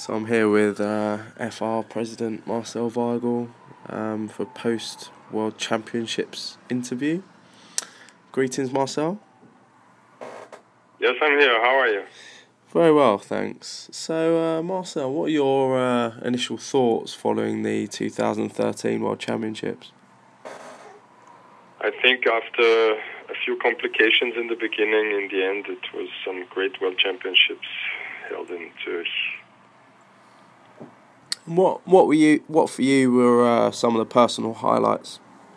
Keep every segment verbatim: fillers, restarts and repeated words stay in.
So I'm here with uh, F R President Marcel Weigl um, for post-World Championships interview. Greetings, Marcel. Yes, I'm here. How are you? Very well, thanks. So, uh, Marcel, what are your uh, initial thoughts following the two thousand thirteen World Championships? I think after a few complications in the beginning, in the end, it was some great World Championships held in Zurich. What what were you? What for you were uh, some of the personal highlights?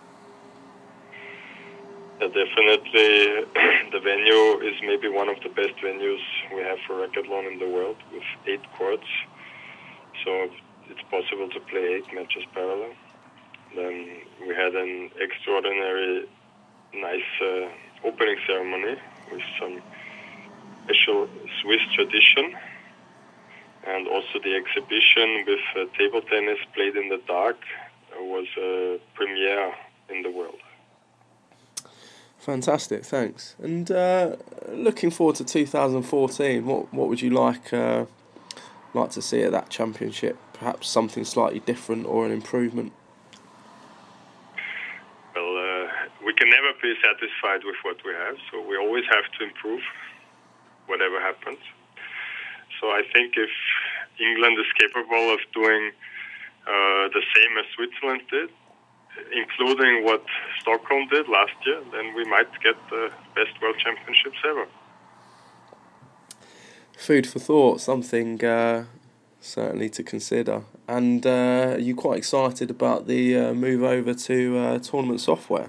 Yeah, definitely, the venue is maybe one of the best venues we have for racquetball in the world, with eight courts. So it's possible to play eight matches parallel. Then we had an extraordinary, nice uh, opening ceremony with some special Swiss tradition. And also the exhibition with uh, table tennis played in the dark uh, was a premiere in the world. Fantastic, thanks. And uh, looking forward to two thousand fourteen, what what would you like uh, like to see at that championship? Perhaps something slightly different or an improvement? Well, uh, we can never be satisfied with what we have, so we always have to improve whatever happens. So I think if England is capable of doing uh, the same as Switzerland did, including what Stockholm did last year, then we might get the best World Championships ever. Food for thought, something uh, certainly to consider. And uh, are you quite excited about the uh, move over to uh, tournament software?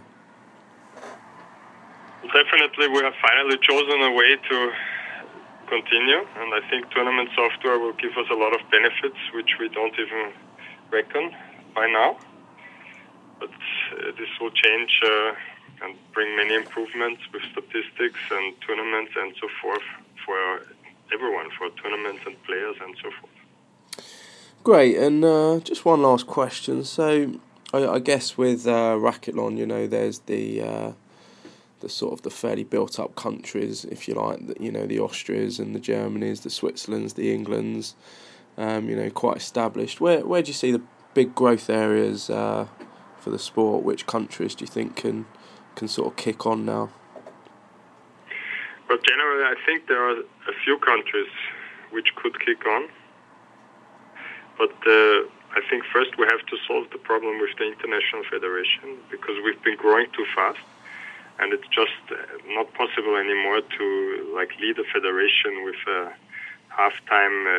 Definitely, we have finally chosen a way to continue, and I think tournament software will give us a lot of benefits which we don't even reckon by now. But uh, this will change uh, and bring many improvements with statistics and tournaments and so forth for everyone, for tournaments and players and so forth. Great, and uh, just one last question. So I, I guess with uh, Racquetball, you know, there's the uh, the sort of the fairly built-up countries, if you like, the, you know, the Austrias and the Germanys, the Switzerlands, the Englands, um, you know, quite established. Where where do you see the big growth areas uh, for the sport? Which countries do you think can can sort of kick on now? Well, generally, I think there are a few countries which could kick on. But uh, I think first we have to solve the problem with the International Federation, because we've been growing too fast. And it's just not possible anymore to like lead a federation with a half-time uh,